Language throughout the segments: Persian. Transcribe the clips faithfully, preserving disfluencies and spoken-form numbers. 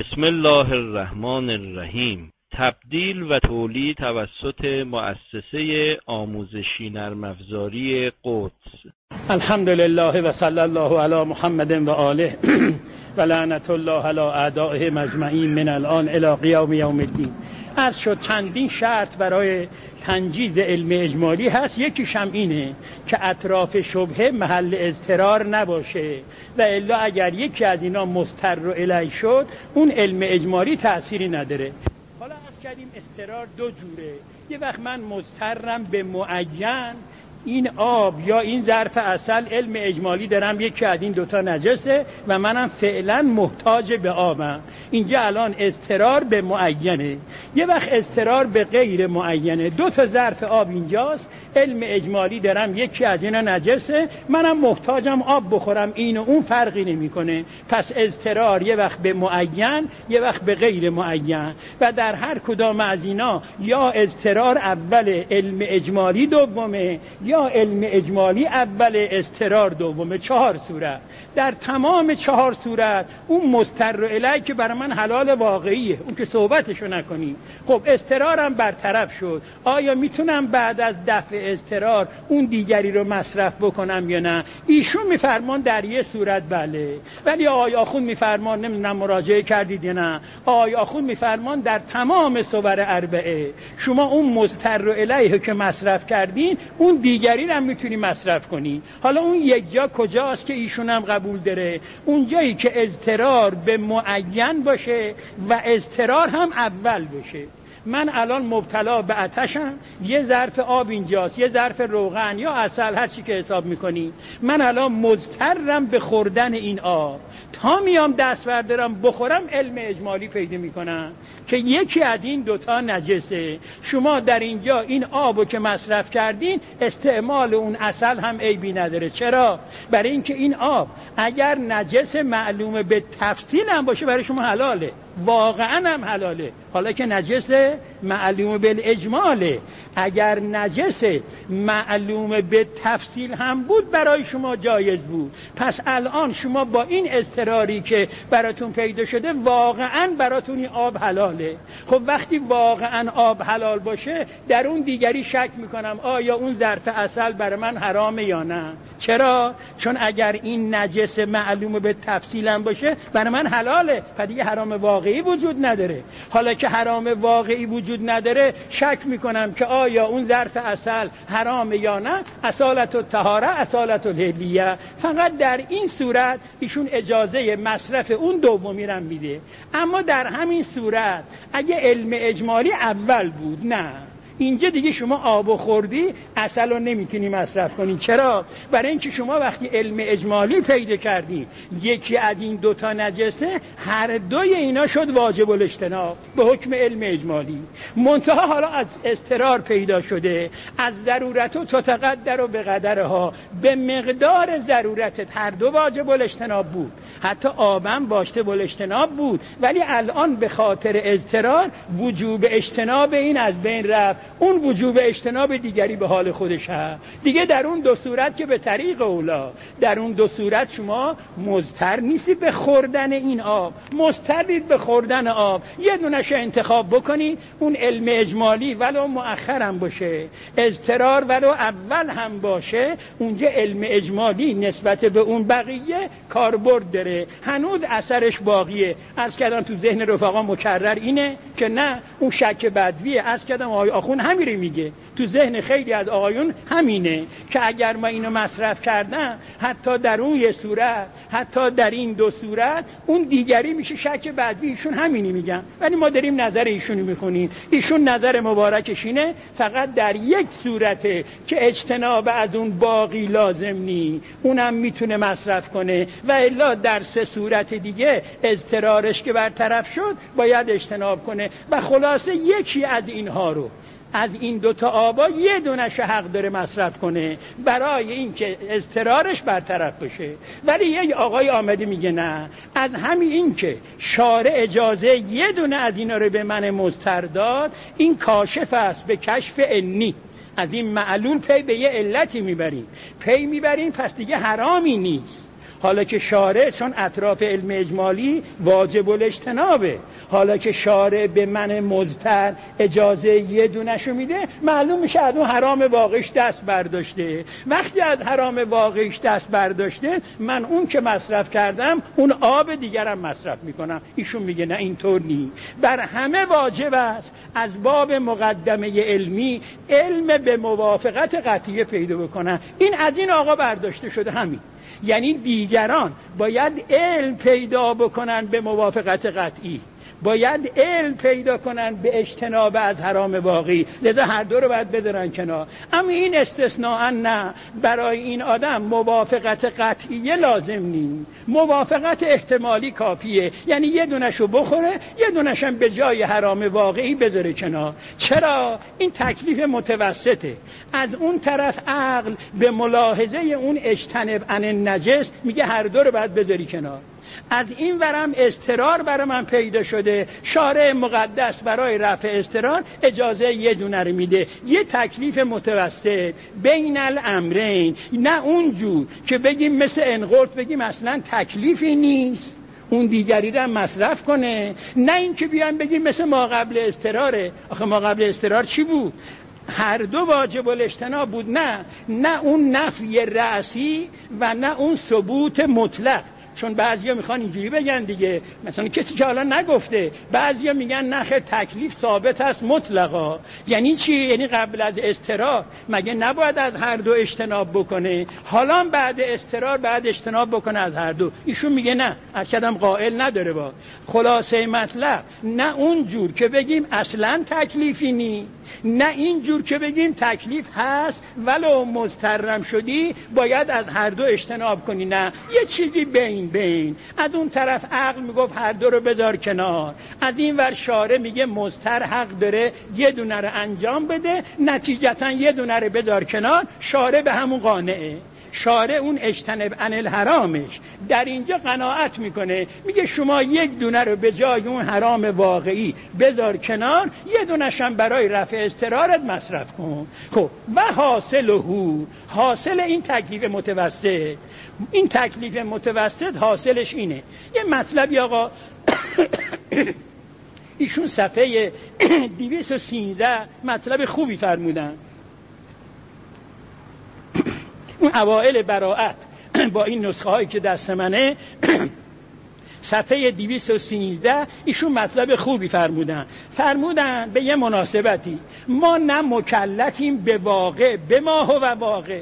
بسم الله الرحمن الرحیم. تبدیل و تولید توسط مؤسسه آموزشی نرم افزاری قدس. الحمد لله و صلی الله علی محمد و آله و لعنت الله علی اعدائه مجمعین من الان الی قیام یوم الدین. عرض شد چندین شرط برای تنجیز علم اجمالی هست. یکیش هم اینه که اطراف شبهه محل اضطرار نباشه و الا اگر یکی از اینا مضطر الیه شد اون علم اجمالی تأثیری نداره. حالا عرض کردیم اضطرار دو جوره. یه وقت من مضطرم به معین، این آب یا این ظرف عسل علم اجمالی دارم یکی از این دوتا نجسه و منم فعلا محتاج به آبم، اینجا الان اضطرار به معینه. یه وقت اضطرار به غیر معینه، دو تا ظرف آب اینجاست، علم اجمالی دارم یکی از اینا نجسه، منم محتاجم آب بخورم، این و اون فرقی نمیکنه. پس اضطرار یه وقت به معین یه وقت به غیر معین و در هر کدام از اینا یا اضطرار اول علم اجمالی دومه یا علم اجمالی اول اضطرار دومه. چهار صورت. در تمام چهار صورت اون مضطر الیه که برای من حلال واقعیه، اون که صحبتشو نکنی. خب اضطرارم برطرف شد، آیا میتونم بعد از دفع اضطرار اون دیگری رو مصرف بکنم یا نه؟ ایشون میفرمان در یه صورت بله، ولی آقای آخوند میفرمان، نمیدونم مراجعه کردید یا نه، آقای آخوند میفرمان در تمام صور اربعه شما اون مضطر الیه که مصرف کردین اون دیگری رو هم میتونی مصرف کنی. حالا اون یک جا کجاست که ایشون هم قبول داره؟ اون جایی که اضطرار به معین باشه و اضطرار هم اول باشه. من الان مبتلا به آتشم، یه ظرف آب اینجاست، یه ظرف روغن یا عسل، هر چی که حساب میکنی، من الان مضطرم به خوردن این آب، تا میام دست بردارم بخورم علم اجمالی پیدا میکنم که یکی از این دوتا نجسه. شما در اینجا این آبو که مصرف کردین استعمال اون عسل هم عیبی نداره. چرا؟ برای اینکه این آب اگر نجس معلومه به تفصیل هم باشه برای شما حلاله، واقعا هم حلاله، حالا که نجس معلوم بالاجماله. اگر نجس معلوم به تفصیل هم بود برای شما جایز بود. پس الان شما با این اضطراری که براتون پیدا شده واقعا براتون این آب حلاله. خب وقتی واقعا آب حلال باشه در اون دیگری شک میکنم آیا اون ظرف عسل برای من حرامه یا نه. چرا؟ چون اگر این نجس معلوم به تفصیل هم باشه برای من حلاله، پس دیگه حرام واقعی وجود نداره. حالا که حرام واقعی وجود نداره شک میکنم که آیا اون ظرف عسل حرام یا نه. اصالت الطهاره اصالت الحلیه. فقط در این صورت ایشون اجازه مصرف اون دومی رو میده. اما در همین صورت اگه علم اجمالی اول بود، نه، اینجا دیگه شما آب خوردی عسل رو نمیتونی مصرف کنی. چرا؟ برای اینکه شما وقتی علم اجمالی پیدا کردی یکی از این دوتا نجسه، هر دوی اینا شد واجب الاجتناب به حکم علم اجمالی. منتها حالا از اضطرار پیدا شده، از ضرورت و تتقدر و به قدرها، به مقدار ضرورتت هر دو واجب الاجتناب بود، حتی آبم واجب الاجتناب بود، ولی الان به خاطر اضطرار وجوب اجتناب این از بین رفت، اون وجوب اجتناب دیگری به حال خودش هست. دیگه در اون دو صورت که به طریق اولا، در اون دو صورت شما مضطر نیستی به خوردن این آب، مضطرید به خوردن آب. یه دونش انتخاب بکنی، اون علم اجمالی ولو مؤخر هم باشه، اضطرار ولو اول هم باشه، اونجا علم اجمالی نسبت به اون بقیه کاربرد داره، هنوز اثرش باقیه. عرض کردم تو ذهن رفقا مکرر اینه که نه اون شک بدویه. عرض کردم آقای آخوند همین رو میگه، تو ذهن خیلی از آقایون همینه که اگر ما اینو مصرف کردم حتی در اون یه صورت، حتی در این دو صورت، اون دیگری میشه شک بدوی. ایشون همینی میگن، ولی ما داریم نظر ایشونو میخونیم. ایشون نظر مبارکش اینه فقط در یک صورته که اجتناب از اون باقی لازم نی، اونم میتونه مصرف کنه، و الا در سه صورت دیگه اضطرارش که برطرف شد باید اجتناب کنه. و خلاصه یکی از اینها رو، از این دوتا آبا یه دونش حق داره مصرف کنه برای اینکه اضطرارش برطرف بشه. ولی یه آقای آمده میگه نه، از همین این که شارع اجازه یه دونه از اینا رو به من مضطر داد، این کاشف است به کشف انی. از این معلول پی به یه علتی میبریم، پی میبریم، پس دیگه حرامی نیست. حالا که شارع چون اطراف علم اجمالی واجب الاجتنابه، حالا که شارع به من مضطر اجازه یه دونشو میده، معلوم میشه از اون حرام واقعیش دست برداشته. وقتی از حرام واقعیش دست برداشته، من اون که مصرف کردم اون آب دیگرم مصرف میکنم. ایشون میگه نه اینطور نی، بر همه واجب است از باب مقدمه علمی علم به موافقت قطعیه پیدا بکنن. این از این آقا برداشته شده همین، یعنی دیگران باید علم پیدا بکنن به موافقت قطعی، باید علم پیدا کنن به اجتناب از حرام واقعی، لذا هر دو رو باید بذارن کنار. اما این استثناء نه، برای این آدم موافقت قطعیه لازم نیست، موافقت احتمالی کافیه، یعنی یه دونشو بخوره، یه دونشم به جای حرام واقعی بذاره کنار. چرا؟ این تکلیف متوسطه. از اون طرف عقل به ملاحظه اون اجتنب عن النجس میگه هر دو رو باید بذاری کنار. از این ورم اضطرار برای من پیدا شده، شارع مقدس برای رفع اضطرار اجازه یه دونه رو میده، یه تکلیف متوسط بین الامرین، نه اونجور که بگیم مثل انقرض بگیم اصلا تکلیفی نیست اون دیگری رو مصرف کنه، نه این که بیان بگیم مثل ما قبل اضطراره. آخه ما قبل اضطرار چی بود؟ هر دو واجب الاجتناب بود، نه نه اون نفی رأسی و نه اون ثبوت مطلق. چون بعضیا میخوان اینجوری بگن دیگه، مثلا کسی که حالا نگفته، بعضیا میگن نخیر تکلیف ثابت است مطلقا. یعنی چی؟ یعنی قبل از اضطرار مگه نباید از هر دو اجتناب بکنه، حالا بعد اضطرار بعد اجتناب بکنه از هر دو. ایشون میگه نه، ارشدم قائل نداره. با خلاصه مطلب نه اون جور که بگیم اصلا تکلیفی نی، نه این جور که بگیم تکلیف هست ولو مضطرم شدی باید از هر دو اجتناب کنی، نه یه چیزی بین بین. از اون طرف عقل میگفت هر دو رو بذار کنار، از این ور شارع میگه مضطر حق داره یه دونه رو انجام بده، نتیجتا یه دونه رو بذار کنار. شارع به همون قانعه، شارع اون اجتنب عن الحرامش در اینجا قناعت میکنه، میگه شما یک دونه رو به جای اون حرام واقعی بذار کنار، یه دونش هم برای رفع اضطرارت مصرف کن. خب و حاصله، حاصل این تکلیف متوسط، این تکلیف متوسط حاصلش اینه. یه مطلبی آقا ایشون صفحه دویست و سیزده مطلب خوبی فرمودن. اون اوائل براءت با این نسخه هایی که دست منه صفحه دویست و سیزده ایشون مطلب خوبی فرمودن. فرمودن به یه مناسبتی ما نه مکلفیم به واقع به ما هو واقع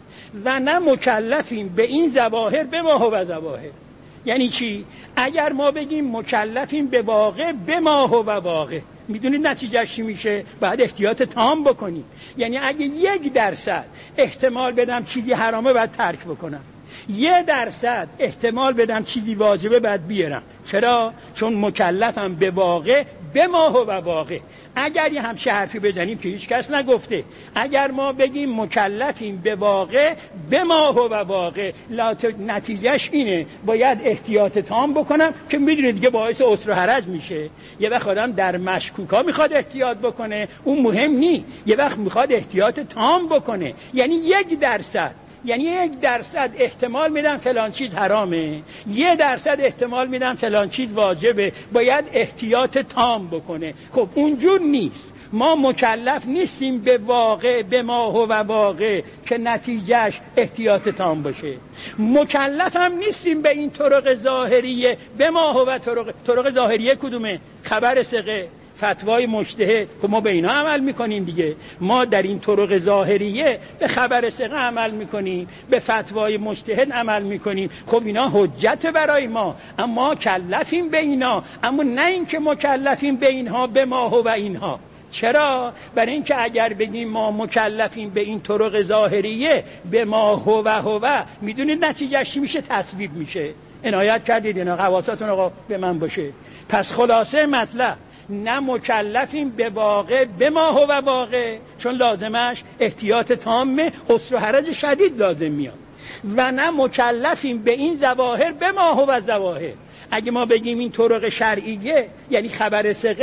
و نه مکلفیم به این ظواهر به ما هو ظواهر. یعنی چی؟ اگر ما بگیم مکلفیم به واقع به ما هو واقع، میدونید نتیجهش چی میشه؟ باید احتیاط تام بکنی. یعنی اگه یک درصد احتمال بدم چیزی حرامه باید ترک بکنم، یه درصد احتمال بدم چیزی واجبه باید بیارم. چرا؟ چون مکلفم به واقع به ما هو واقع. اگر یه همچه حرفی بزنیم که هیچ کس نگفته، اگر ما بگیم مکلفیم به واقع به ما هو واقع، نتیجهش اینه باید احتیاط تام بکنم که میدونید دیگه باعث عسر و حرج میشه. یه وقت آدم در مشکوکا میخواد احتیاط بکنه، اون مهم نی، یه وقت میخواد احتیاط تام بکنه. یعنی یک درصد یعنی یک درصد احتمال میدم فلان چیز حرامه، یه درصد احتمال میدم فلان چیز واجبه، باید احتیاط تام بکنه. خب اونجور نیست، ما مکلف نیستیم به واقع به ما هو واقع که نتیجهش احتیاط تام باشه. مکلف هم نیستیم به این طرق ظاهریه به ما هو طرق, طرق ظاهریه کدومه؟ خبر ثقه، فتوای مجتهد. خب ما به اینا عمل میکنیم دیگه، ما در این طرق ظاهریه به خبر ثقه عمل میکنیم، به فتوای مجتهد عمل میکنیم. خب اینا حجت برای ما، اما مکلفیم به اینا، اما نه اینکه مکلفیم به اینها به ما هو و اینها. چرا؟ برای اینکه اگر بگیم ما مکلفیم به این طرق ظاهریه به ما هو و هو، میدونید نتیجهش چی میشه؟ تصویب میشه. عنایت کردید اینا، حواساتون آقا به من باشه. پس خلاصه مطلب نه مکلفیم به واقع به ما هو واقع، چون لازمش احتیاط تامه، عسر و حرج شدید لازم میاد، و نه مکلفیم به این ظواهر به ما هو ظواهر. اگه ما بگیم این طرق شرعیه یعنی خبر ثقه،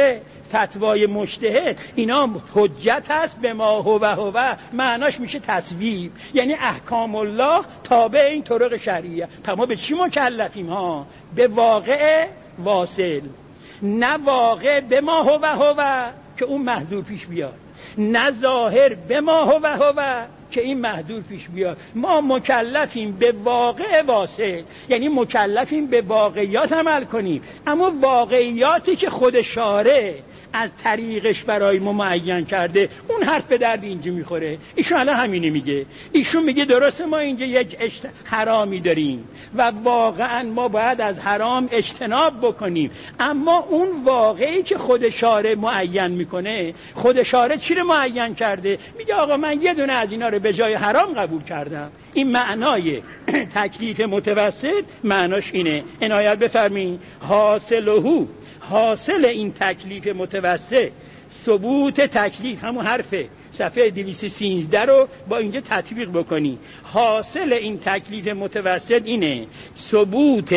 فتوای مجتهد اینا حجت هست به ما هو هو، معناش میشه تصویب، یعنی احکام الله تابع این طرق شرعیه. پس ما به چی مکلفیم ها؟ به واقع واصل، نه واقع به ما هو هو که اون محذور پیش بیاد، نه ظاهر به ما هو هو که این محذور پیش بیاد. ما مکلفیم به واقع واصل، یعنی مکلفیم به واقعیات عمل کنیم، اما واقعیاتی که خود شارع از طریقش برای ما معین کرده اون حرف به درد اینجا میخوره. ایشون الان همینی میگه، ایشون میگه درسته ما اینجا یک اشت... حرامی داریم و واقعا ما باید از حرام اجتناب بکنیم، اما اون واقعی که خود شارع معین میکنه، خود شارع چی رو معین کرده؟ میگه آقا من یه دونه از اینا رو به جای حرام قبول کردم. این معنای تکلیف متوسط معناش اینه. عنایت بفرمایید. حاصلهو، حاصل این تکلیف متوسط، ثبوت تکلیف، همون حرفه صفحه دویست و سیزده رو با اینجا تطبیق بکنی. حاصل این تکلیف متوسط اینه ثبوت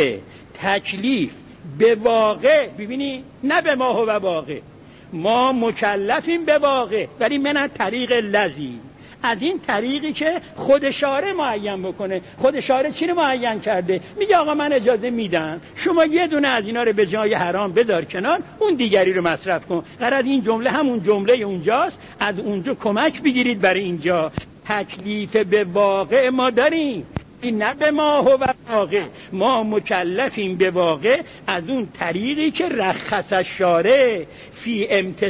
تکلیف به واقع، ببینی نه به ما هو واقع، ما مکلفیم به واقع ولی من طریق لذی، از این طریقی که خود شارع معین بکنه. خود شارع چی رو معین کرده؟ میگه آقا من اجازه میدم شما یه دونه از اینا رو به جای حرام بذار کنار، اون دیگری رو مصرف کن. قرار این جمله همون جمله اونجاست، از اونجا کمک بگیرید برای اینجا. تکلیف به واقع ما داریم، نه به ما هو واقع، ما مکلفیم به واقع از اون طریقی که رخص الشارع فی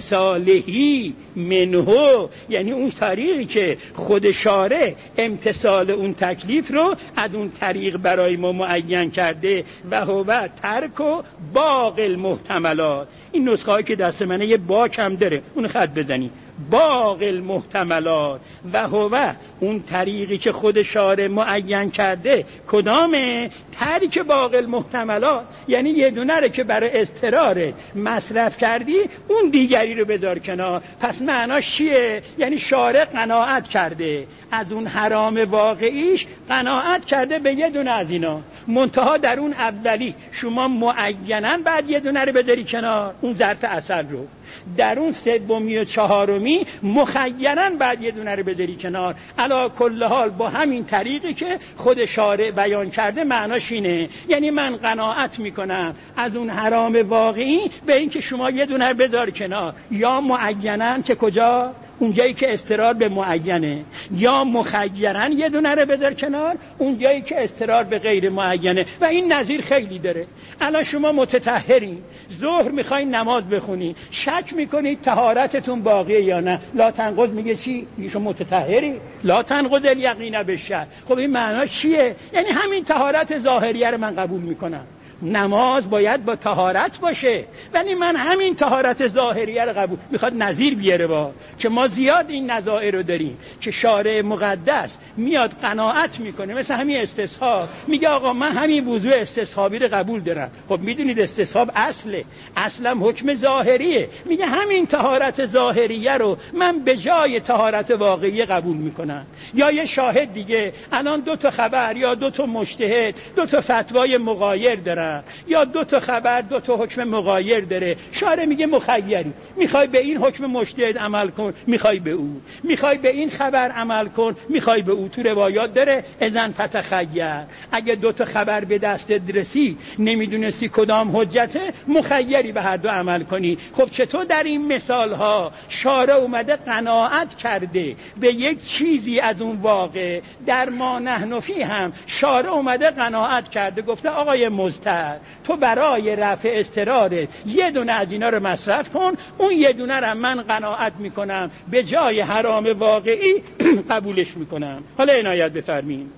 امتثالهی منه، یعنی اون طریقی که خود شارع امتثال اون تکلیف رو از اون طریق برای ما معین کرده. و هو ترک و باقی المحتملات. این نسخه هایی که دست منه یه باک هم داره، اون خط بزنی. باقی المحتملات و هو اون طریقی که خود شارع معین کرده کدامه؟ ترک باقی المحتملات، یعنی یه دونه رو که برای اضطرار مصرف کردی اون دیگری رو بذار کنار. پس معناش چیه؟ یعنی شارع قناعت کرده از اون حرام واقعیش، قناعت کرده به یه دونه از اینا، منتها در اون اولی شما معیناً بعد یه دونه رو بذاری کنار، اون ظرف اصل رو. در اون سومی و چهارمی مخیراً بعد یه دونه رو بذاری کنار. علا کل حال با همین طریقی که خود شارع بیان کرده معناش اینه، یعنی من قناعت میکنم از اون حرام واقعی به این که شما یه دونه رو بذار کنار، یا معیناً که کجا؟ اونجایی که استرار به معینه، یا مخیراً یه دونه رو بذار کنار اونجایی که استرار به غیر معینه. و این نظیر خیلی داره. الان شما متطهرین، ظهر میخواین نماز بخونی، شک میکنید طهارتتون باقیه یا نه، لا تنقض میگه چی؟ شما متطهری، لا تنقض الیقین بالشک. خب این معناش چیه؟ یعنی همین طهارت ظاهریه رو من قبول میکنم، نماز باید با طهارت باشه، ولی من همین طهارت ظاهریه رو قبول. میخواد نظیر بیاره با که ما زیاد این نظائر رو داریم که شارع مقدس میاد قناعت میکنه، مثل همین استصحاب، میگه آقا من همین وضوء استصحابی رو قبول دارم. خب میدونید استصحاب اصله، اصلا حکم ظاهریه، میگه همین طهارت ظاهریه رو من به جای طهارت واقعی قبول میکنم. یا یه شاهد دیگه الان دو تا خبر یا دو تا مجتهد دو تا فتوای مغایر دارن، یا دو تا خبر دو تا حکم مغایر داره، شارع میگه مخیری، میخوای به این حکم مجتهد عمل کن، میخوای به او، میخوای به این خبر عمل کن، میخوای به او. تو روایات داره اذن فتخیر، اگه دو تا خبر به دستت رسید نمیدونستی کدام حجته، مخیری به هر دو عمل کنی. خب چطور در این مثال ها شارع اومده قناعت کرده به یک چیزی از اون واقع؟ در ما نحن فی هم شارع اومده قناعت کرده، گفته آقای مستر تو برای رفع اضطرارت یه دونه از اینا رو مصرف کن، اون یه دونه رو من قناعت میکنم به جای حرام واقعی قبولش میکنم. حالا عنایت بفرمین.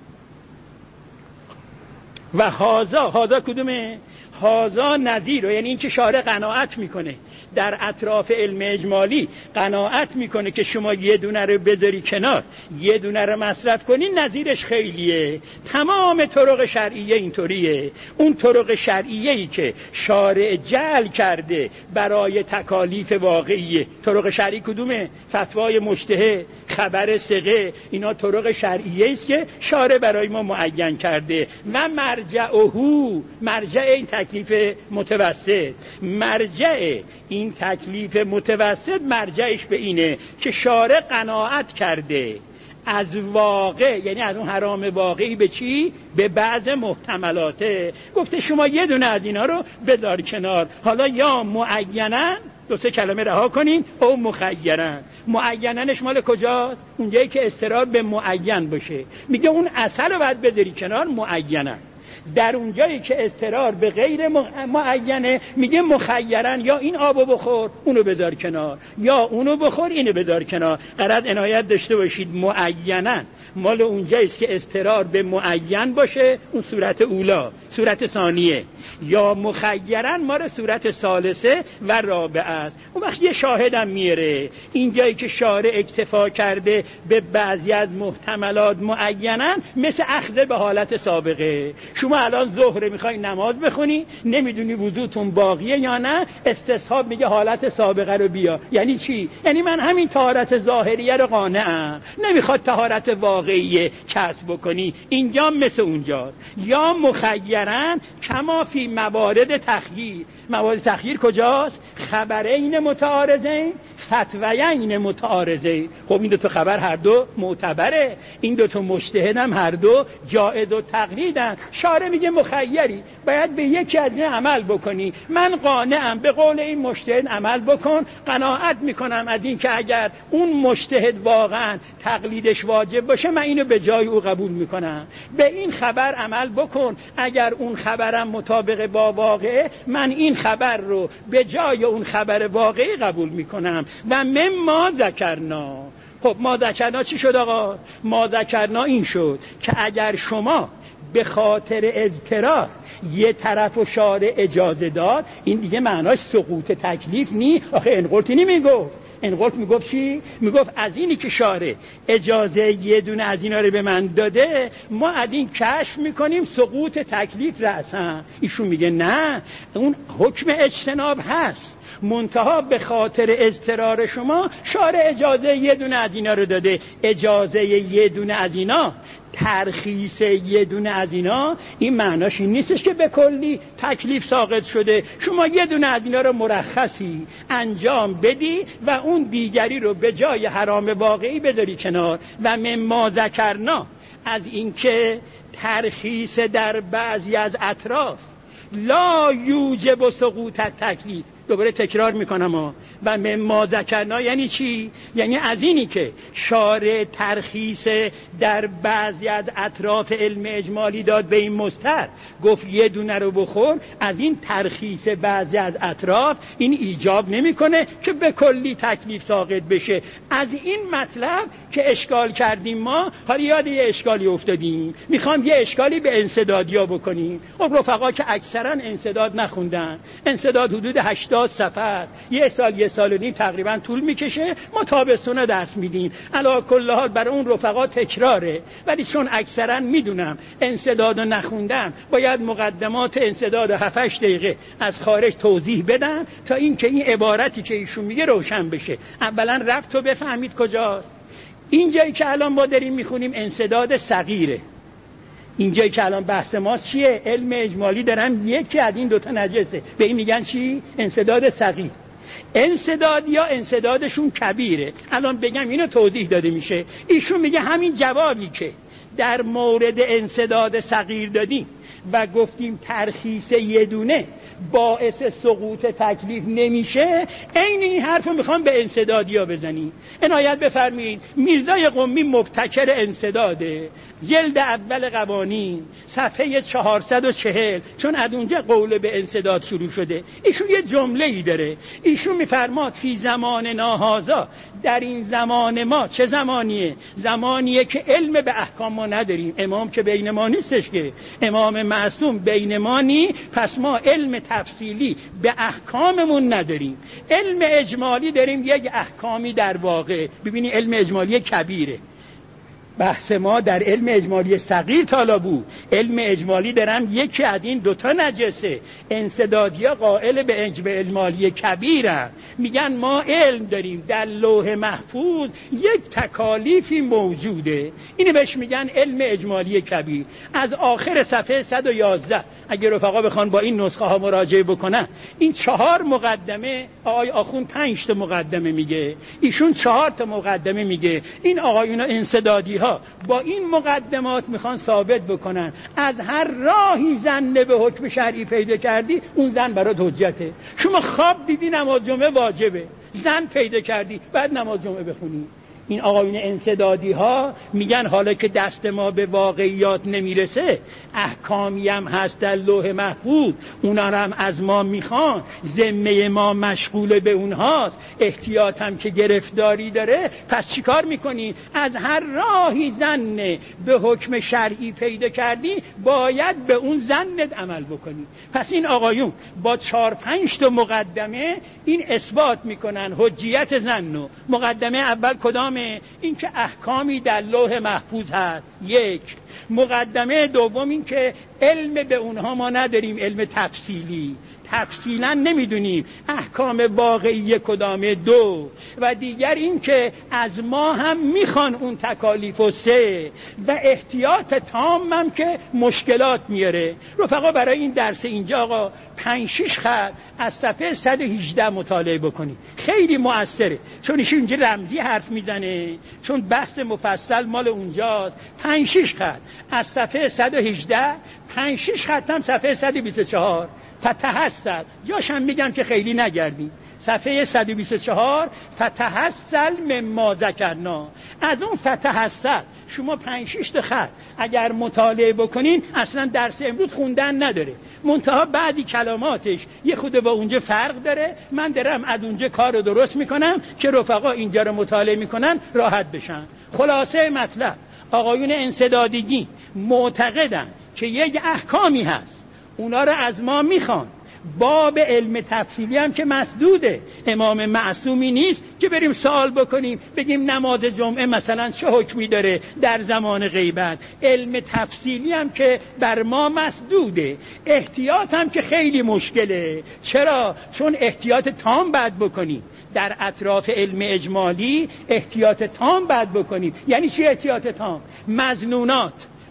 و هازا، هازا کدومه؟ هازا نظیر، یعنی این که شارع قناعت میکنه در اطراف علم اجمالی، قناعت میکنه که شما یه دونه رو بذاری کنار یه دونه رو مصرف کنی، نظیرش خیلیه. تمام طرق شرعیه اینطوریه. اون طرق شرعیه‌ای که شارع جعل کرده برای تکالیف واقعیه. طرق شرعی کدومه؟ فتوای مجتهد، خبر ثقه، اینا طرق شرعیه است که شارع برای ما معین کرده. و مرجعه، مرجع این تکلیف متوسط. مرجع این تکلیف متوسط مرجعش به اینه که شارع قناعت کرده از واقع، یعنی از اون حرام واقعی به چی؟ به بعض محتملاته. گفته شما یه دونه از اینا رو بدار کنار، حالا یا معینن دو سه کلمه رها کنین او مخیرن. معیننش مال کجاست؟ اونجایی که اضطرار به معین باشه. میگه اون اصل رو باید بذاری کنار، معینن. در اونجایی که اضطرار به غیر معینه میگه مخیرن، یا این آبو بخور اونو بذار کنار، یا اونو بخور اینو بذار کنار. قرار عنایت داشته باشید معینن مال اونجاییست که اضطرار به معین باشه، اون صورت اولا. صورت ثانیه یا مخیرن مال صورت ثالثه و رابعه است. اون وقت یه شاهدم میاره اینجایی که شارع اکتفا کرده به بعضی از محتملات معینن، مثل اخذ به حالت سابقه. شما الان ظهر میخوای نماز بخونی، نمیدونی وضوتون باقیه یا نه، استصحاب میگه حالت سابقه رو بیا. یعنی چی؟ یعنی من همین طهارت ظاهریه رو قانعم، نمیخواد طهارت واقعیه کسب بکنی. اینجا مثل اونجا. یا مخیرن کما فی موارد تخییر. موارد تخییر کجاست؟ خبرین متعارضین، فتویین متعارضین. خب این دو تا خبر هر دو معتبره، این دو تا مجتهد هم هر دو جائز و تقلیدن. شارع میگه مخیری، باید به یکی از اینا عمل بکنی. من قانعم به قول این مجتهد عمل بکن، قناعت میکنم از این که اگر اون مجتهد واقعا تقلیدش واجب باشه من اینو به جای او قبول میکنم. به این خبر عمل بکن، اگر اون خبرم مطابق با واقعه من این خبر رو به جای اون خبر واقعی قبول میکنم. و مما ذکرنا. خب ما ذکرنا چی شد آقا؟ ما ذکرنا این شد که اگر شما به خاطر اضطرار یه طرف و شارع اجازه داد، این دیگه معناش سقوط تکلیف نی. آخه انقلتی نمیگفت. انقلت میگفت چی؟ میگفت از اینی که شارع اجازه یه دونه از اینا رو به من داده، ما از این کشف میکنیم سقوط تکلیف رأسا. ایشون میگه نه، اون حکم اجتناب هست، منتها به خاطر اضطرار شما شارع اجازه یه دونه از اینا رو داده. اجازه یه دونه از اینا، ترخیص یه دونه از اینا، این معناش این نیستش که به کلی تکلیف ساقط شده. شما یه دونه از اینا رو مرخصی انجام بدی و اون دیگری رو به جای حرام واقعی بذاری کنار. و مما ذکرنا، از اینکه ترخیص در بعضی از اطراف لا یوجب سقوط تکلیف. دوباره تکرار میکنم ها. و مما ذکرنا یعنی چی؟ یعنی از اینی که شارع ترخیص در بعضی از اطراف علم اجمالی داد به این مستر، گفت یه دونه رو بخور، از این ترخیص بعضی از اطراف این ایجاب نمیکنه که به کلی تکلیف ساقط بشه. از این مطلب که اشکال کردیم ما، حالا یاد یه اشکالی افتادیم، میخوام یه اشکالی به انسدادیا بکنیم. خب رفقا که اکثرا انسداد نخوندن، انسداد حدود هشتاد صفحه، یه سال یه سال و نیم تقریبا طول میکشه، ما تابستون درس میدیم. علا کل حال برای اون رفقا تکراره، ولی چون اکثرا میدونم انسداد رو نخوندم، باید مقدمات انسداد هفت هشت دقیقه از خارج توضیح بدم تا اینکه این عبارتی که ایشون میگه روشن بشه. اولا ربط رو بفهمید کجاست. اینجایی که الان ما داریم میخونیم انسداد صغیره. اینجایی که الان بحث ما چیه؟ علم اجمالی دارن یکی از این دوتا نجسه، به این میگن چی؟ انسداد صغیر. انسداد یا انسدادشون کبیره. الان بگم اینو توضیح داده میشه. ایشون میگه همین جوابی که در مورد انسداد صغیر دادیم و گفتیم ترخیص یه دونه باعث سقوط تکلیف نمیشه، عین این حرفو میخوام به انسدادیا بزنیم. عنایت بفرمایید. میرزای قمی مبتکر انسداده، جلد اول قوانین، صفحه چهارصد و چهل، چون از اونجا قول به انسداد شروع شده. ایشون یه جمله ای داره، ایشون میفرماد فی زمان ناهازا، در این زمان ما. چه زمانیه؟ زمانیه که علم به احکام ما نداریم. امام که بین ما نیستش، که امام معصوم بین ما نی، پس ما علم تفصیلی به احکاممون نداریم. علم اجمالی داریم، یک احکامی در واقع. ببینی علم اجمالی کبیره. بحث ما در علم اجمالی صغیر تالا بود. علم اجمالی دارم یکی از این دوتا نجسه. انسدادی ها قائل به علم اجمالی کبیرن، میگن ما علم داریم در لوح محفوظ یک تکالیفی موجوده، اینو بهش میگن علم اجمالی کبیر. از آخر صفحه صد و یازده اگه رفقا بخوان با این نسخه ها مراجعه بکنن، این چهار مقدمه، آقای آخوند پنج تا مقدمه میگه، ایشون چهار تا مقدمه میگه. این آقایون انسدادی ها با این مقدمات میخوان ثابت بکنن از هر راهی زن به حکم شرعی پیدا کردی اون زن برات حجته. شما خواب دیدی نماز جمعه واجبه، زن پیدا کردی بعد نماز جمعه بخونی. این آقایون انسدادی ها میگن حالا که دست ما به واقعیات نمیرسه، احکامی هم هست در لوح محفوظ، اونا هم از ما میخوان، ذمه ما مشغول به اونهاست، احتیاط هم که گرفتاری داره، پس چیکار میکنی؟ از هر راهی زن به حکم شرعی پیدا کردی باید به اون زنت عمل بکنی. پس این آقایون با چهار پنج تا مقدمه این اثبات میکنن حجیت زن. مقدمه اول کدام؟ این که احکامی در لوح محفوظ هست. یک. مقدمه دوم این که علم به اونها ما نداریم، علم تفصیلی، تفصیلا نمیدونیم احکام واقعی کدامه. دو. و دیگر این که از ما هم میخوان اون تکالیف. و سه. و احتیاط تام هم که مشکلات میاره. رفقا برای این درس اینجا آقا پنج شش خط از صفحه صد و هجده مطالعه بکنی، خیلی مؤثره، چون ایشون اینجا رمزی حرف میزنه، چون بحث مفصل مال اونجاست. پنج شش خط از صفحه صد و هجده، پنج شش خط هم صفحه صد و بیست و چهار. فتحصل جاشم میگم که خیلی نگردیم. صفحه صد و بیست و چهار فتحصل مما ذکرنا. از اون فتحصل شما پنج شش تا خط اگر مطالعه بکنین اصلا درس امروز خوندن نداره، منتها بعدی کلماتش یه خود با اونجا فرق داره. من دارم از اونجا کار رو درست میکنم که رفقا اینجا رو مطالعه میکنن راحت بشن. خلاصه مطلب، آقایون انسدادگی معتقدن که یک احکامی هست، اونا رو از ما میخوان. باب علم تفصیلی هم که مسدوده، امام معصومی نیست که بریم سوال بکنیم بگیم نماز جمعه مثلا چه حکمی داره در زمان غیبت. علم تفصیلی هم که بر ما مسدوده. احتیاط هم که خیلی مشکله. چرا؟ چون احتیاط تام باید بکنیم در اطراف علم اجمالی، احتیاط تام باید بکنیم. یعنی چی احتیاط تام؟ مظنونات،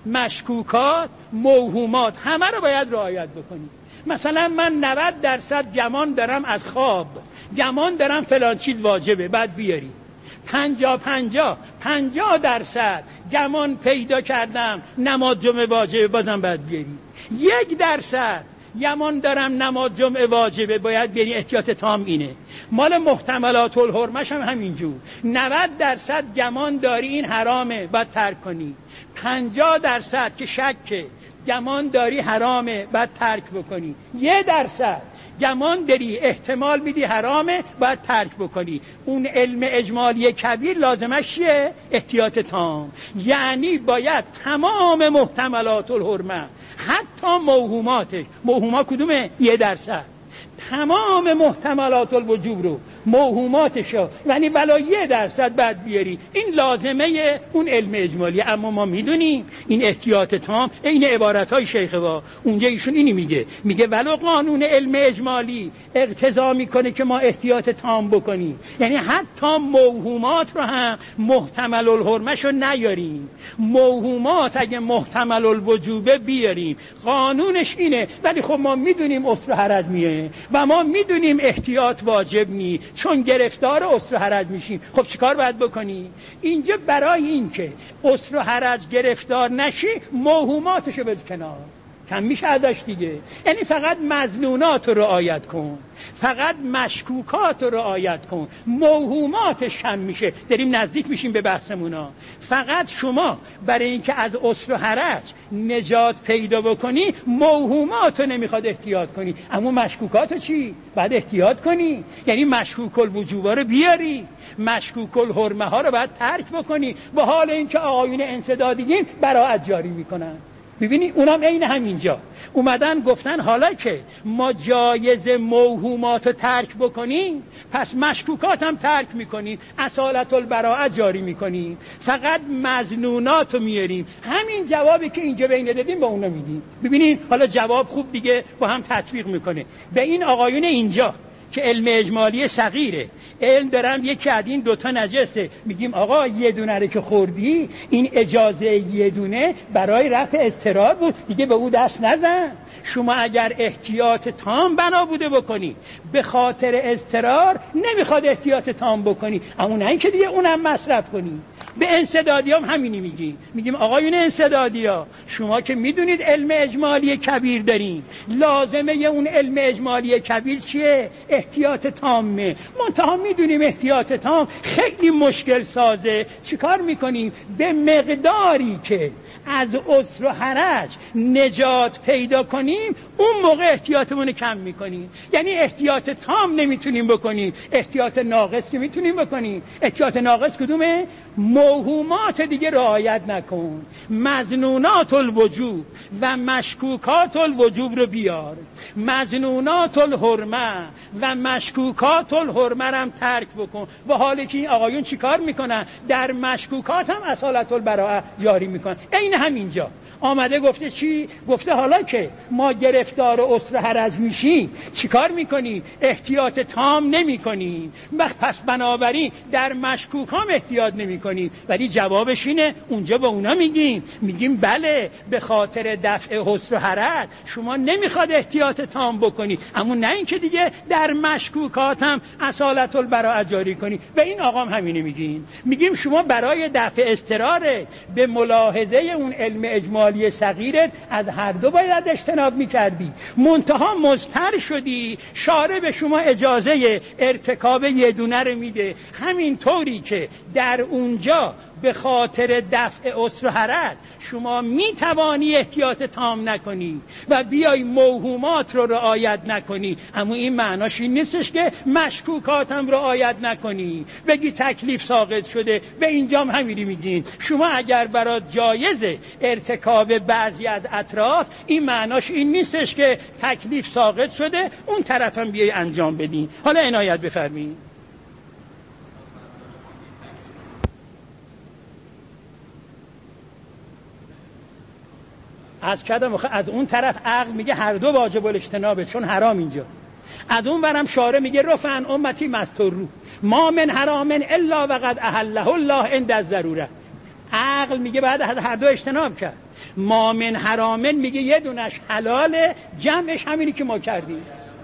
مشکوکات، موهومات همه رو باید رعایت بکنیم. مثلا من نود درصد گمان دارم از خواب، گمان دارم فلان چیز واجبه، بعد بیاری. پنجاه پنجاه پنجاه درصد گمان پیدا کردم نماز جمعه واجبه، بازم بعد بیاری. یک درصد گمان دارم نماز جمعه واجبه، باید بیاری. احتیاط تام اینه. مال محتملات الحرمش هم همینجور. نود درصد گمان داری این حرامه، باید ترک کنی. پنجاه درصد که شکه، گمان داری حرامه، باید ترک بکنی. یه درصد گمان داری احتمال میدی حرامه، باید ترک بکنی. اون علم اجمالی کبیر لازمش چیه؟ احتیاط تام. یعنی باید تمام محتملات الحرمه، حتی موهوماتش. موهومات کدومه؟ یه درصد. تمام محتملات الوجوب رو، موهوماتشو، یعنی ولا یه درصد بعد بیاری. این لازمه اون علم اجمالی. اما ما میدونیم این احتیاط تام این عبارتهای شیخ وا اونجا ایشون اینی میگه، میگه ولو قانون علم اجمالی اقتضا میکنه که ما احتیاط تام بکنیم، یعنی حتی موهومات رو هم محتمل الحرمشو نیاریم، موهومات اگه محتمل الوجوبه بیاریم. قانونش اینه. ولی خب ما میدونیم عسر و حرج میه و ما میدونیم احتیاط واجب نی، چون گرفتار عسر و حرج میشیم. خب چیکار باید بکنی؟ اینجا برای این که عسر و حرج گرفتار نشی موهوماتشو بذار کنار، کم میشه ازش دیگه. یعنی فقط مظنونات رو رعایت کن، فقط مشکوکات رو رعایت کن، موهوماتش کم میشه. داریم نزدیک میشیم به بحثمونا. فقط شما برای اینکه از عسر و حرج نجات پیدا بکنی موهومات رو نمیخواد احتیاط کنی، اما مشکوکات چی؟ بعد احتیاط کنی. یعنی مشکوک الوجوبا رو بیاری، مشکوک الحرمه ها رو باید ترک بکنی، با حال اینکه آقایون انسدادیین براءت جاری میکنن. ببینی اونم عین همینجا اومدن گفتن حالا که ما جایز موهومات رو ترک بکنیم پس مشکوکات هم ترک میکنیم، اصالت البراءه جاری میکنیم، فقط مظنونات رو میاریم. همین جوابی که اینجا بین دادیم با اونا میدیم. ببینین حالا جواب خوب دیگه با هم تطبیق میکنه. به این آقایون اینجا که علم اجمالی صغیره، علم دارم یکی از این دوتا نجسه، میگیم آقا یه دونه رو که خوردی این اجازه یه دونه برای رفع اضطرار بود دیگه به او دست نزن. شما اگر احتیاط تام بنا بوده بکنی به خاطر اضطرار نمیخواد احتیاط تام بکنی، اما نه اینکه دیگه اونم مصرف کنی. به انسدادی هم همینی میگیم، میگیم آقایون انسدادی ها شما که میدونید علم اجمالی کبیر دارین، لازمه اون علم اجمالی کبیر چیه؟ احتیاط تامه. منتها میدونیم احتیاط تام خیلی مشکل سازه. چیکار میکنیم؟ به مقداری که از عسر و حرج نجات پیدا کنیم اون موقع احتیاطمون کم میکنیم. یعنی احتیاط تام نمیتونیم بکنیم، احتیاط ناقص که میتونیم بکنیم. احتیاط ناقص کدومه؟ موهومات دیگه رعایت نکن، مظنونات الوجوب و مشکوکات الوجوب رو بیار، مظنونات الحرمه و مشکوکات الحرمه هم ترک بکن. و حالی که این آقایون چیکار میکنن؟ در مشکوکات هم اصالت البراءه جاری میکنن. این همینجا آمده گفته چی؟ گفته حالا که ما گرفتار و عسر حرج میشیم چیکار میکنیم؟ احتیاط تام نمیکنیم، پس بنابراین در مشکوک هم احتیاط نمیکنیم. ولی جوابش اینه اونجا با اونا میگیم میگیم بله به خاطر دفع عسر و حرج شما نمیخواد احتیاط تام بکنی، اما نه اینکه دیگه در مشکوکات هم اصالت البراءه جاری کنی. و این آقام همینه میگیم، میگیم شما برای دفع اضطرار به ملاحظه اون علم اجمالی صغیرت از هر دو باید اجتناب میکردی، منتها مضطر شدی، شارع به شما اجازه ارتکاب یه دونه رو میده. همین طوری که در اونجا به خاطر دفع عسر و حرج شما میتوانی احتیاط تام نکنی و بیای موهومات رو رعایت نکنی، اما این معناش این نیستش که مشکوکات هم رعایت نکنی بگی تکلیف ساقط شده. به اینجام همینی میگین شما اگر برات جایزه ارتکاب بعضی از اطراف این معناش این نیستش که تکلیف ساقط شده اون طرف هم بیای انجام بدین. حالا عنایت بفرمایید. از کردم از اون طرف عقل میگه هر دو واجب الاجتنابه چون حرام اینجا، از اون برم شارع میگه رفعن امتی مسترو ما من حرام الا وقد احله الله عند الضروره. عقل میگه بعد از هر دو اجتناب کرد. ما من حرام میگه یه دونش حلاله، جمعش همینی که ما کردیم.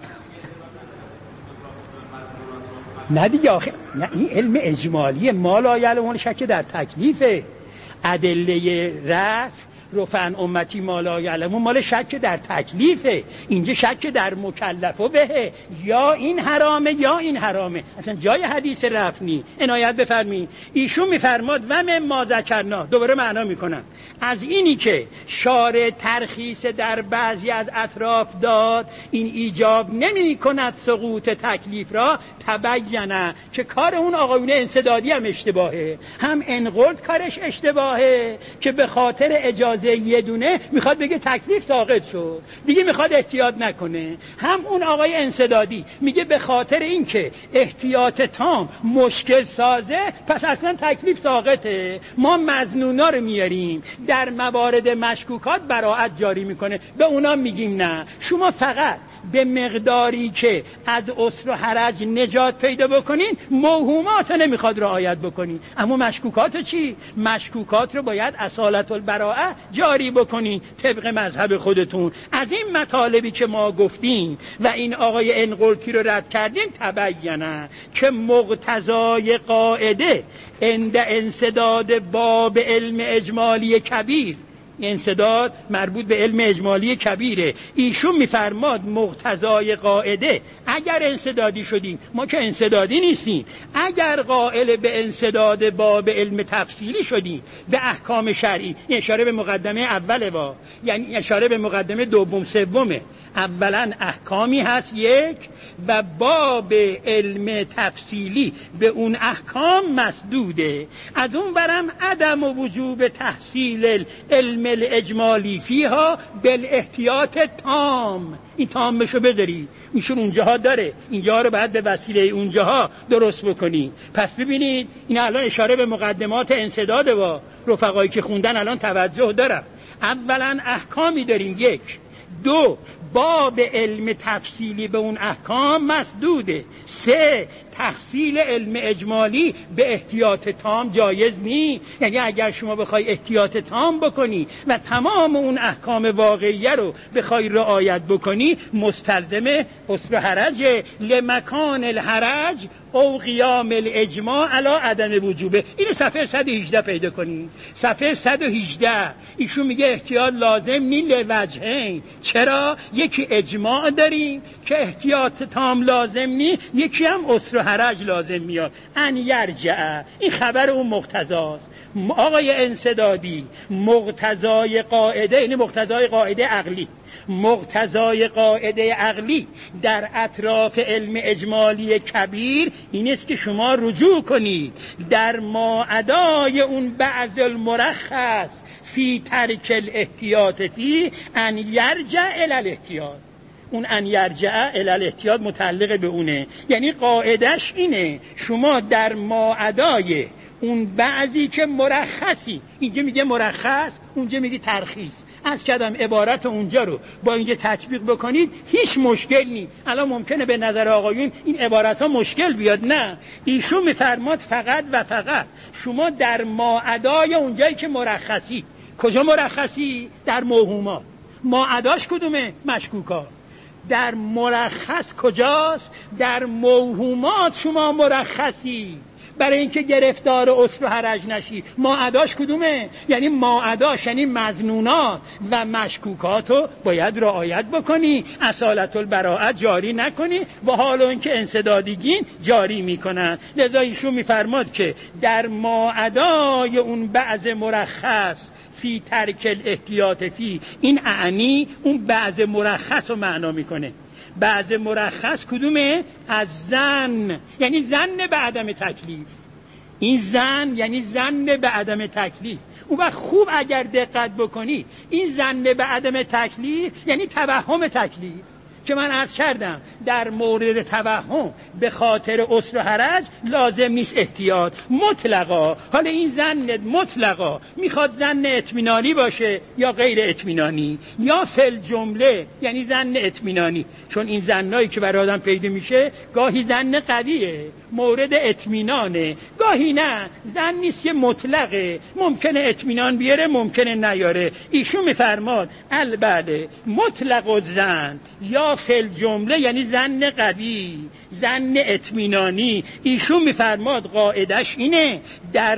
نه دیگه آخه نه این علم اجمالی ما لا یعلمون شک در تکلیفه. ادله رفع رفعن امتی ما لا یعلمون مال شک در تکلیفه، اینجا شک در مکلفه بهه، یا این حرامه یا این حرامه، اصلا جای حدیث رفع نی. عنایت بفرمایید. ایشون میفرماد و من ما ذکرنا، دوباره معنا میکنم، از اینی که شارع ترخیص در بعضی از اطراف داد این ایجاب نمی کند سقوط تکلیف را، تبینه که کار اون آقایون انسدادی هم اشتباهه، هم انقلد کارش اشتباهه که به خاطر اجازه یه دونه میخواد بگه تکلیف ساقط شد دیگه میخواد احتیاط نکنه، هم اون آقای انسدادی میگه به خاطر اینکه احتیاط تام مشکل سازه پس اصلا تکلیف ساقطه، ما مظنونا رو میاریم، در موارد مشکوکات براءت جاری میکنه. به اونا میگیم نه، شما فقط به مقداری که از عسر و حرج نجات پیدا بکنین موهومات نمیخواد رعایت بکنین، اما مشکوکات چی؟ مشکوکات رو باید اصالت البراءه جاری بکنین طبق مذهب خودتون. از این مطالبی که ما گفتیم و این آقای انقلتی رو رد کردیم تبینه که مقتضای قاعده عند انسداد باب علم اجمالی کبیر، انسداد مربوط به علم اجمالی کبیره، ایشون میفرماد مقتضای قاعده اگر انسدادی شدیم، ما که انسدادی نیستیم، اگر قائل به انسداد باب علم تفصیلی شدیم به احکام شرعی، اشاره به مقدمه اوله وا، یعنی اشاره به مقدمه دوم سومه، اولا احکامی هست یک، و باب علم تفصیلی به اون احکام مسدوده. از اون برم عدم و وجوب تحصیل علم الاجمالی فیها بالاحتیاط تام. این تامشو بداری، ایشون اونجاها داره، اینجا رو باید به وسیله اونجاها درست بکنی. پس ببینید این الان اشاره به مقدمات انسداد و رفقایی که خوندن الان توجه دارم. اولا احکامی داریم یک، دو باب علم تفصیلی به اون احکام مسدوده، سه تحصیل علم اجمالی به احتیاط تام جایز نی. یعنی اگر شما بخوای احتیاط تام بکنی و تمام اون احکام واقعیه رو بخوای رعایت بکنی، مستلزم اصل حرج لمکان الحرج او قیام الاجماع علی عدم وجوبه. اینو صفحه صد و هجده پیدا کنی. صفحه صد و هجده ایشون میگه احتیاط لازم نی لوجهین. چرا؟ یکی اجماع داریم که احتیاط تام لازم نی، یکی هم اصل حرج لازم میاد. ان یرجع، این خبر اون مقتضاست. آقای انسدادی، مقتضای قاعده، این مقتضای قاعده عقلی، مقتضای قاعده عقلی در اطراف علم اجمالی کبیر این است که شما رجوع کنید در ماعدای اون بعض المرخص فی ترک الاحتیاط فی ان یرجع الی الاحتیاط. اون ان یرجع الی الاحتیاط متعلق به اونه، یعنی قاعدش اینه شما در ماعدای اون بعضی که مرخصی، اینجا میگه مرخص اونجا میگه ترخیص، از کدام عبارت اونجا رو با اینجا تطبیق بکنید هیچ مشکل نی. الان ممکنه به نظر آقایون این عبارت ها مشکل بیاد، نه، ایشون میفرماد فقط و فقط شما در ماعدای اونجایی که مرخصی. کجا مرخصی؟ در موهومات. ماعداش کدومه؟ مشکوکا. در مرخص کجاست؟ در موهومات شما مرخصی، برای اینکه گرفتار اصل و حرج نشی. ماعداش کدومه؟ یعنی ماعداش یعنی مظنونات و مشکوکاتو باید رعایت بکنی، اصالت البراءت جاری نکنی و حالا اینکه انسدادیگین جاری میکنن. لذا ایشون میفرماد که در ماعدای اون بعض مرخص فی ترک الاحتیاط فی، این اعنی اون بعض مرخص رو معنا میکنه. بعض مرخص کدومه؟ از زن، یعنی زن به عدم تکلیف. این زن یعنی زن به عدم تکلیف. اون وقت خوب اگر دقت بکنی این زن به عدم تکلیف یعنی توهم تکلیف، که من عرض کردم در مورد توهم به خاطر اصل و حرج لازم نیست احتیاط مطلقا. حالا این زن مطلقا میخواد زن اطمینانی باشه یا غیر اطمینانی، یا فل جمله یعنی زن اطمینانی، چون این زنایی که برای آدم پیدا میشه گاهی زن قویه مورد اطمینانه، گاهی نه، زن نیست که مطلقه، ممکنه اطمینان بیاره ممکنه نیاره. ایشون میفرماد البته مطلق و زن یا فل جمله یعنی زن قوی، زن اطمینانی. ایشون میفرماد قاعدش اینه در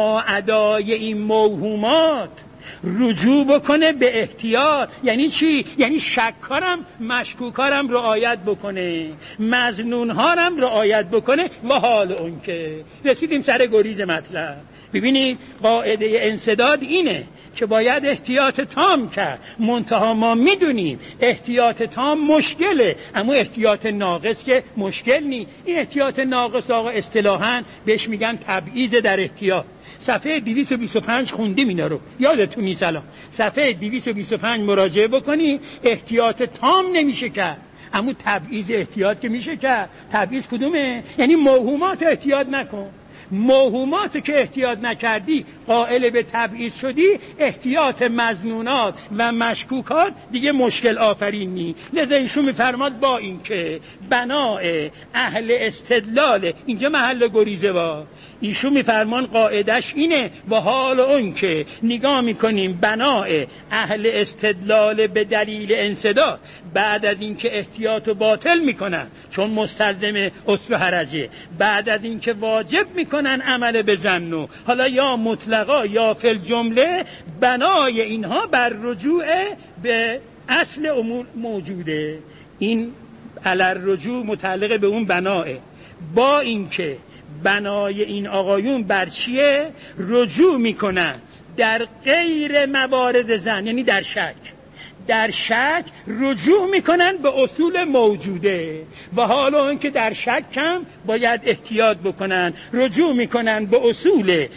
ماعدای این موهومات رجوع بکنه به احتیاط. یعنی چی؟ یعنی شکارم مشکوکارم رعایت بکنه، مظنونهارم رعایت بکنه. و حال اون که رسیدیم سر گریز مطلب. ببینید قاعده انسداد اینه که باید احتیاط تام کرد. منتها ما میدونیم احتیاط تام مشکله، اما احتیاط ناقص که مشکل نی. این احتیاط ناقص آقا اصطلاحاً بهش میگن تبعیض در احتیاط. صفحه دویست و بیست و پنج خوندیم اینا رو، یادتون نیست الان. صفحه دویست و بیست و پنج مراجعه بکنی. احتیاط تام نمیشه کرد، اما تبعیض احتیاط که میشه کرد. تبعیض کدومه؟ یعنی موهومات احتیاط نکن. موهومات که احتیاط نکردی قائل به تبعیض شدی، احتیاط مظنونات و مشکوکات دیگه مشکل آفرینی. لذا ایشون میفرماد با این که بنای اهل استدلال، اینجا محل گریزه با ایشون میفرمان قاعدش اینه و حال اون که نگاه میکنیم بنای اهل استدلال به دلیل انسداد بعد از اینکه احتیاط باطل میکنن چون مستلزم اصل و حرجه، بعد از اینکه واجب میکنن عمل به ظن، حالا یا مطلقا یا فی الجمله، بنای اینها بر رجوع به اصل امور موجوده. این علر رجوع متعلق به اون بناه. با اینکه بنای این آقایون بر چیه؟ رجوع میکنن در غیر موارد زن، یعنی در شک، در شک رجوع میکنن به اصول موجوده و حالا اینکه در شکم باید احتیاط بکنن، رجوع میکنن به اصول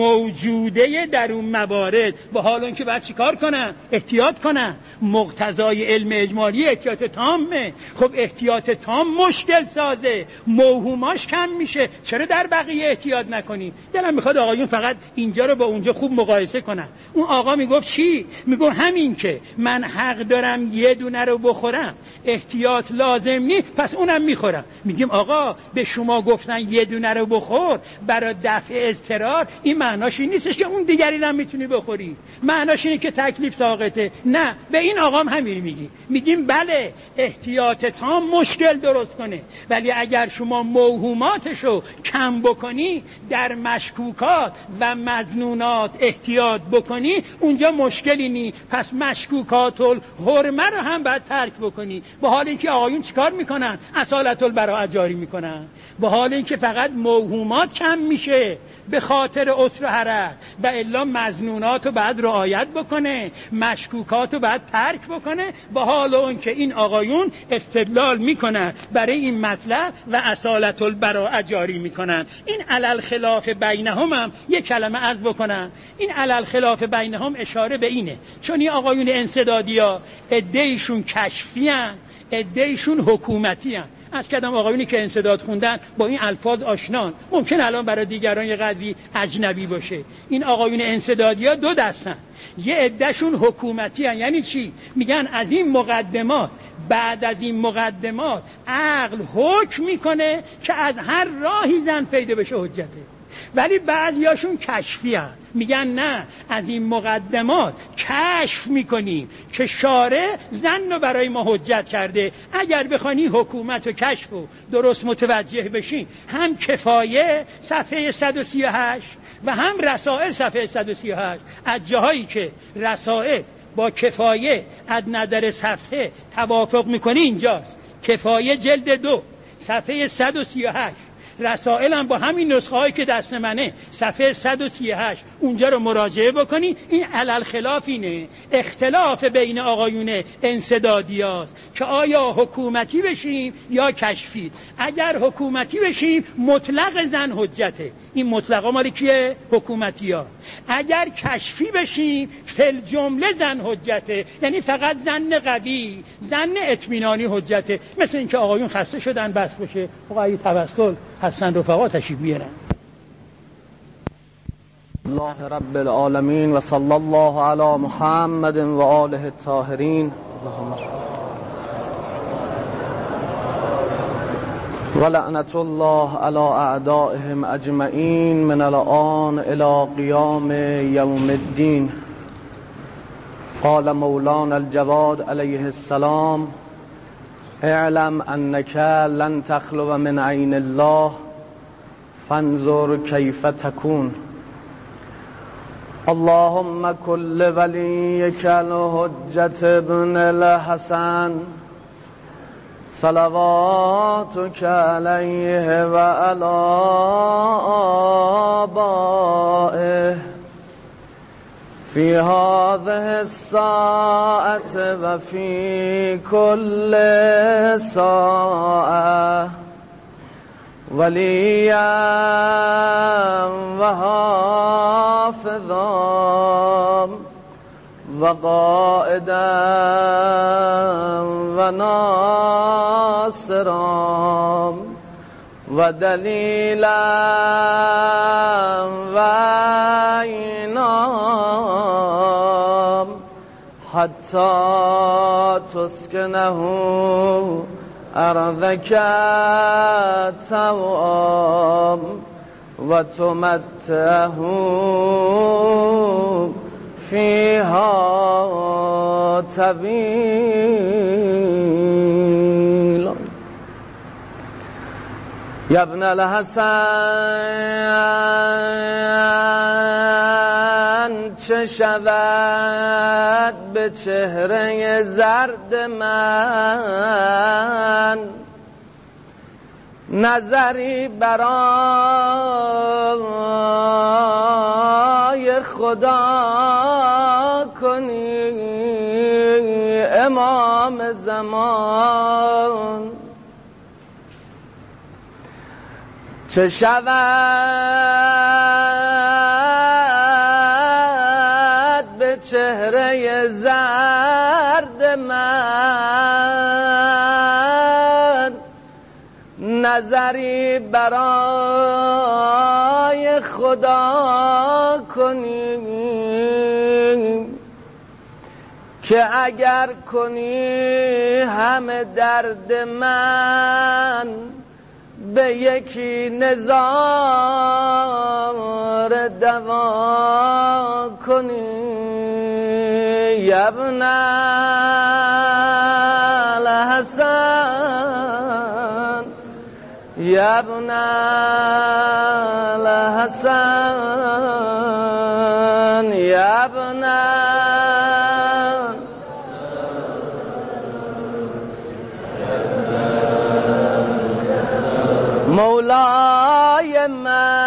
موجوده در اون موارد و حالا اینکه باید چیکار کنن؟ احتیاط کنن. مقتضای علم اجمالی احتیاط تامه. خب احتیاط تام مشکل سازه، موهوماش کم میشه، چرا در بقیه احتیاط نکنی؟ دلم میخواد آقایون فقط اینجا رو با اونجا خوب مقایسه کنن. اون آقا میگفت چی؟ میگفت همین که من حق دارم یه دونه رو بخورم، احتیاط لازم نی، پس اونم میخورم. میگیم آقا به شما گفتن یه دونه رو بخور برای دفع اضطرار، این معناش این نیستش که اون دیگری هم میتونی بخوری، معناش اینه که تکلیف ساقطه. نه، به این آقا هم همین میگی. میگیم بله احتیاط تام مشکل درست کنه، ولی اگر شما موهوماتشو کم بکنی، در مشکوکات و مظنونات احتیاط بکنی، اونجا مشکلی نی. پس مشکوکات الحرمه رو هم باید ترک بکنی. با حال اینکه آقایون چیکار میکنن؟ اصالت البراءه جاری میکنن. با حال اینکه فقط موهومات کم میشه به خاطر عسر و حرج و الا مظنونات رو باید رعایت بکنه، مشکوکات رو باید ترک بکنه. با حال اون که این آقایون استدلال میکنن برای این مطلب و اصالت البراءه جاری میکنن. این علل خلاف بینهم هم یک کلمه عرض بکنم. این علل خلاف بینهم اشاره به اینه چون این آقایون انسدادی ها عده‌ایشون کشفی ان، عده‌ایشون حکومتی ان. از کدام آقایونی که انسداد خوندن با این الفاظ آشنان، ممکن الان برای دیگران یه قدری اجنبی باشه. این آقایون انسدادی ها دو دستن، یه عدهشون حکومتی هن. یعنی چی؟ میگن از این مقدمات، بعد از این مقدمات عقل حکم میکنه که از هر راهی زن پیدا بشه حجته. ولی بعضیاشون کشفی هن. میگن نه، از این مقدمات کشف میکنیم که شارع زن رو برای ما حجت کرده. اگر بخوانی حکومت و کشف رو درست متوجه بشین، هم کفایه صفحه صد و سی و هشت و هم رسائل صفحه صد و سی و هشت، از جاهایی که رسائل با کفایه از نظر صفحه توافق میکنی اینجاست. کفایه جلد دو صفحه صد و سی و هشت، رسائل هم با همین نسخه هایی که دست منه صفحه صد و سی و هشت، اونجا رو مراجعه بکنی. این علل خلاف اینه، اختلاف بین آقایون انسدادی هاست که آیا حکومتی بشیم یا کشفی. اگر حکومتی بشیم مطلق زن حجته، این مطلقا مالی کیه؟ حکومتی ها. اگر کشفی بشیم فل جمله زن حجته، یعنی فقط زن قوی، زن اطمینانی حجته. مثل اینکه آقایون خسته شدن بس بشه، آقای توسل حسن رفقا تشریف بیارن. الله رب العالمین و صلی الله علی محمد و آله الطاهرین. اللهم صل ولعنت الله علی اعدائهم اجمعین من الآن الی قیام یوم الدین. قال مولانا الجواد علیه السلام: اعلم انک لن تخلو من عین الله فانظر کیف تکون. اللهم کل ولیک الحجة ابن الحسن صلواتک علیه و علی آبائه فی هذه الساعة و فی کل ساعة ولیا و حافظا و قائدا و ناصرا و دلیلا و عینا حتی تسکنه ارضک طوعا و تمتعه فیها طویلا. یا ابن الحسن چه شود به چهره زرد من، نظری برای خدا کنی امام زمان. چه شود به چهره زرد من، نظری برای خدا کنیم که اگر کنی همه درد من به یکی نظاره دوا کنی. ابن الحسن ابن الحسن ابن مولای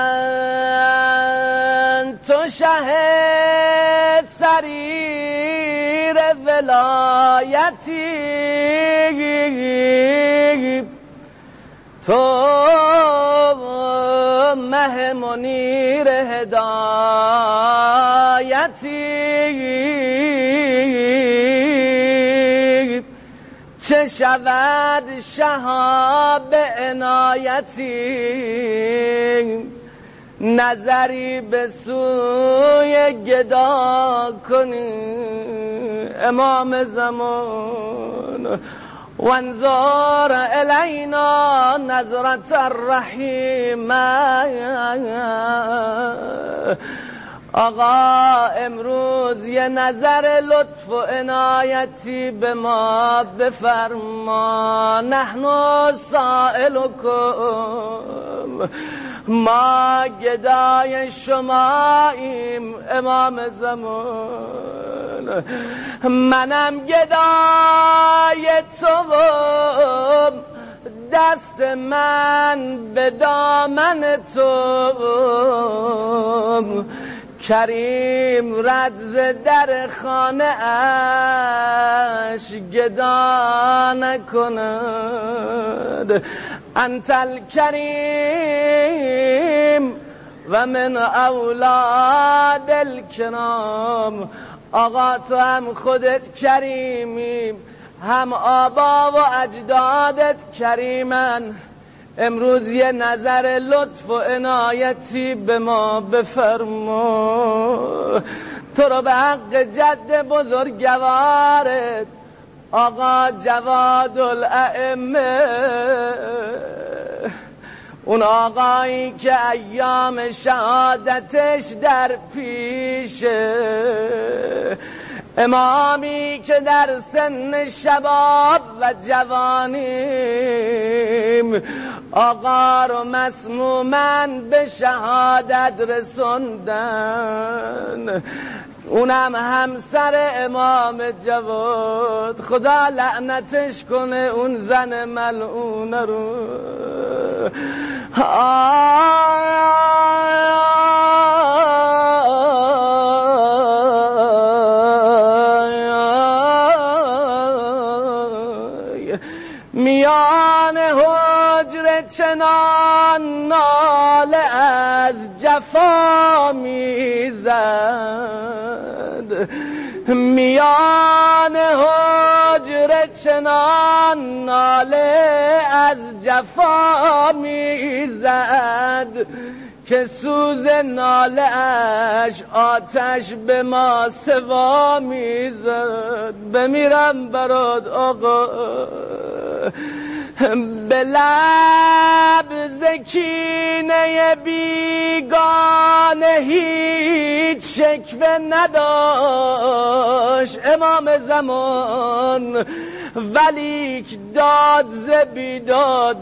من، تو شه سریر ولایتی، تو مه منیر هدایتی، چه شود شهاب عنایتی، نظری به سوی گدا کنی. امام زمان وانظر الینا نظرت الرحیم. آقا امروز یه نظر لطف و عنایتی به ما بفرما. نحن سائلکم، ما گدای شماییم امام زمان. منم گدای توم، دست من به دامن تو. کریم رد ز در خانه اش گدا نکند. انت الکریم و من اولاد الکرام. آقا تو هم خودت کریمی، هم آبا و اجدادت کریمن. امروز یه نظر لطف و عنایتی به ما بفرما. تو رو به حق جد بزرگوارت آقا جواد الائمه، اون آقایی که ایام شهادتش در پیشه، امامی که در سن شباب و جوانیم آقا رو مسمومن به شهادت رسوندن. اونم همسر امام جواد، خدا لعنتش کنه اون زن ملعونه رو. میان حجر چنان ناله از جفا میزد، میان حجر چنان ناله از جفا میزد که سوز ناله اش آتش به ما سوا میزد. بمیرم برات آقا، به لب زکینه بیگانه هیچ شکوه نداشت امام زمان، ولیک داد ز بیداد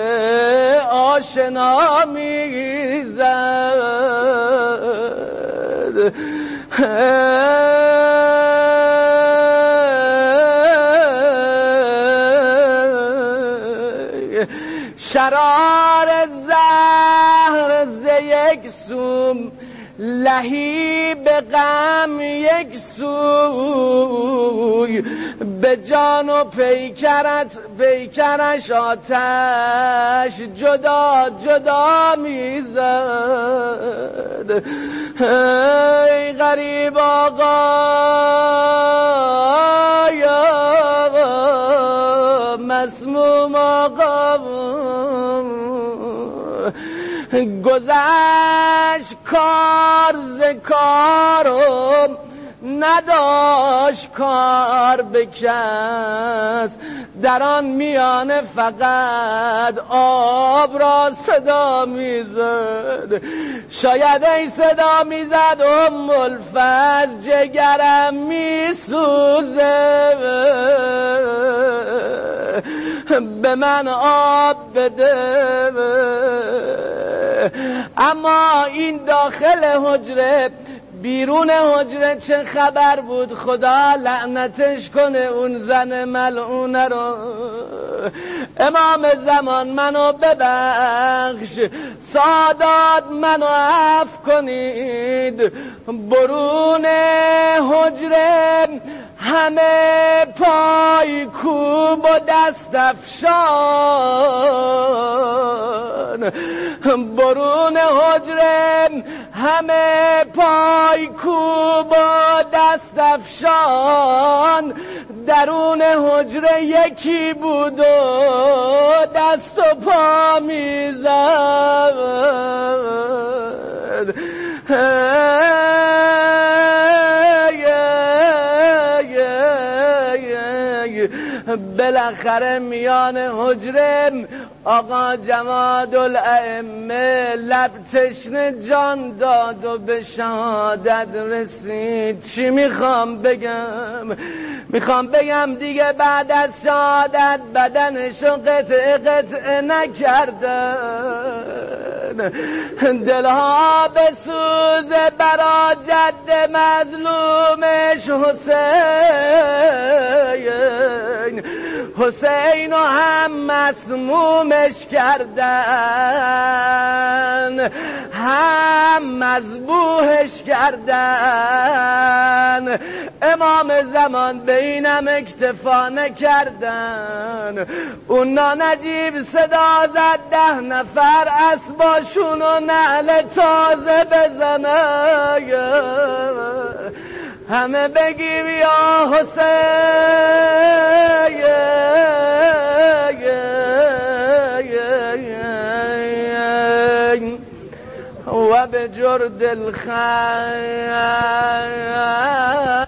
آشنا میزد. شرار زهر ز یک سوم لهیب غم یک سوی، به جان و پیکرت پیکرش آتش جدا جدا میزد. ای غریب آقا مسموم آقا، گذشت کار ز کارم نداشت کار به کس، در آن میانه فقط آب را صدا میزد. شاید ای صدا میزد ام الفضل جگرم میسوزه، به من آب بده. اما این داخل حجره بیرون حجره چه خبر بود؟ خدا لعنتش کنه اون زن ملعونه رو. امام زمان منو ببخش، سادات منو عفو کنید. برون حجره همه پای کوب و دست افشان، برون حجره همه پای کوب و دست افشان. درون حجره یکی بود و دست و پا میزد. بالاخره میان حجره آقا جماد الائمه لب تشنه جان داد و به شهادت رسید. چی میخوام بگم؟ میخوام بگم دیگه بعد از شهادت بدنشو قطعه قطعه نکردن. دلها به سوز برا جد مظلومش حسین، حسین هم مسمومش کردن، هم مذبوحش کردن. امام زمان به اینم اکتفا نکردن. اون نجیب صدا زد ده نفر اسباشون و نعل تازه بزنن، همه بگیم یا حسین و به جرد الخیر